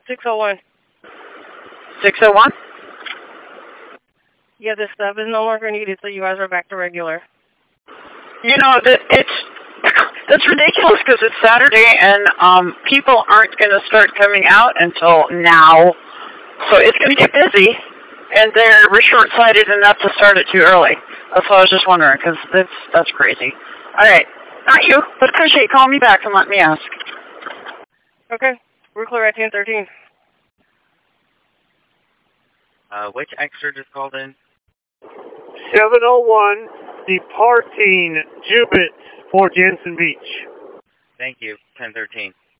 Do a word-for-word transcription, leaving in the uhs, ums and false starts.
six oh one. six oh one? Yeah, this stuff is no longer needed, so you guys are back to regular. You know, that it's that's ridiculous because it's Saturday and um, people aren't going to start coming out until now. So it's going to get busy, and they're we're short-sighted enough to start it too early. That's what I was just wondering, because that's, that's crazy. All right. Not you, but appreciate you calling me back and let me ask. Okay. We're clear at ten thirteen. Uh, which extra just called in? seven oh one, departing Jubit for Jensen Beach. Thank you. ten thirteen.